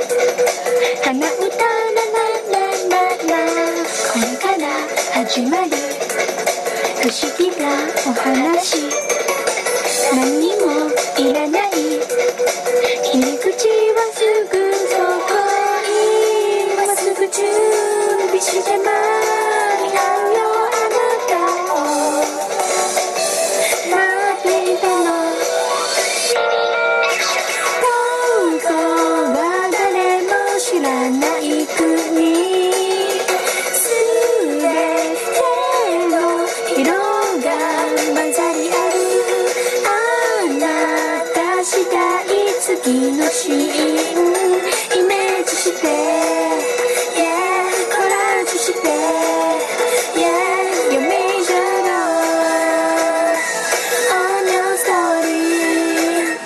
鼻歌ラララララ、これから始まる不思議なお話、何にもいらない入り口はすぐそこ、今すぐ準備して間に合うよあなたを待っていたの。どこは誰も知らない国、すべての色が混ざり合う、あなた次第次のシーンイメージして、yeah, コラージュして、yeah, your major role on your story。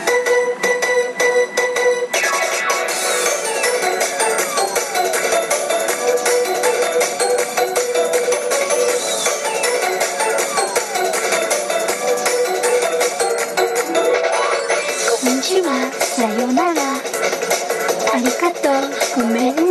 こんにちは、さよなら、ありがとう、ごめん